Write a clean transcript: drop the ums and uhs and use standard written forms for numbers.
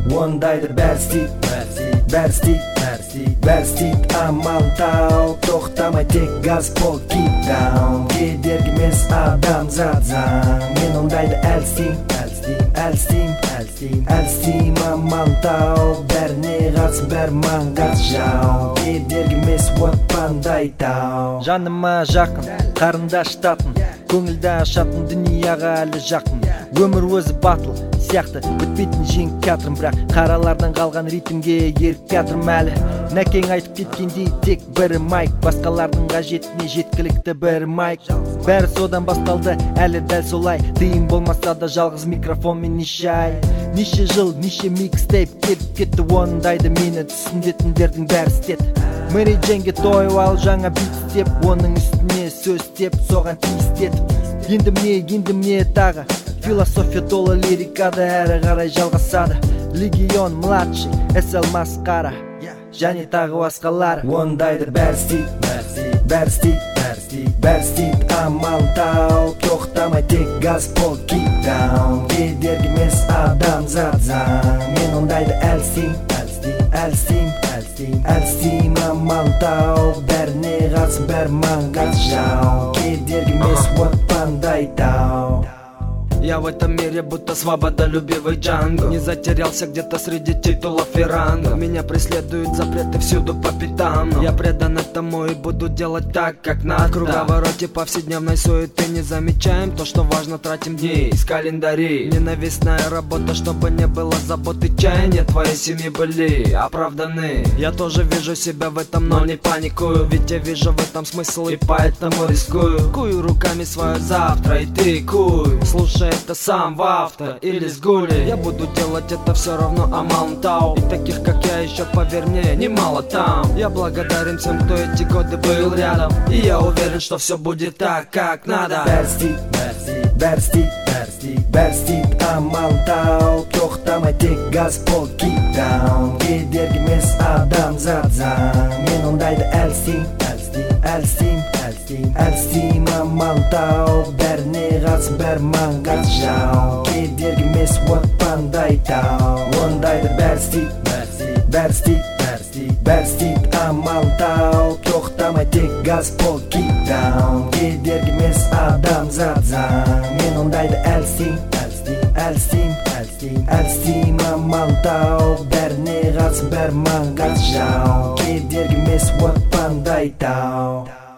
ондайды бәрі істейді амал тау, тоқтамай тек газ пол keep down. Кедергі емес адамзат заң, мен ондайды әлі істейм амал тау, бәріне қарсы бәрі маңғаз жау. Кедергі емес отпандай тау. Жаныма жақын, қарындаш татын, көңілді ашатын, дүнияға әлі жақын. Өмір өзі батыл сияқты, бітпейтін жеңіп кәтрім, бірақ қаралардан қалған ритмге еріп кәтрім әлі. Нәкең айтып кеткендей тек бірі майк, басқалардың қажетіне жеткілікті бірі майк. Бәрі содан басталды, әлі дәл солай, тыйым болмаса да жалғыз микрофонмен неше ай, неше жыл, неше микстейп кетіп кетті. Ондайды мені түсінетіндердің бәрі істеді. Мэри Джейнге тойып ал жаңа бит істеп, оның үстіне сөз істеп, соған тиістетіп. Енді мне тағы философия толы лирикада әрі қарай жалғасады. Легион младший, SL масқара және тағы басқалары. Ондайды бәрі істейді амал тау, тоқтамай тек газ пол keep down. Кедергі емес адамзат заң, мен ондайды әлі істейм амал тау, бәріне қарсы бәрі маңғаз жау. Кедергі емес отпандай тау. Я в этом мире будто свободолюбивый Джанго, не затерялся где-то среди титулов и рангов. Меня преследуют запреты всюду по пятам, но я предан этому и буду делать так, как надо. В круговороте повседневной суеты не замечаем то, что важно, тратим дни из календарей. Ненавистная работа, чтобы не было забот и чаяния твоей семьи были оправданы. Я тоже вижу себя в этом, но не паникую, ведь я вижу в этом смысл и поэтому рискую. Кую руками свое завтра, и ты куй, слушай это сам в авто или с гули. Я буду делать это все равно амал тау, и таких как я еще, поверь мне, немало там. Я благодарен всем, кто эти годы был рядом, и я уверен, что все будет так, как надо. Бәрі істейді амал тау, тоқтамай тек газ пол keep down. Кедергі емес адамзат заң, мен ондайды әлі істейм амал тау, бәріне қарсы бәрі маңғаз жау. Кедергі емес отпандай тау. Ондайды бәрі істейді амал тау, тоқтамай тек газ пол keep down. Кедергі емес адамзат заң, мен ондайды әлі істейм амал тау, бәріне қарсы бәрі маңғаз жау. Кедергі емес отпандай тау.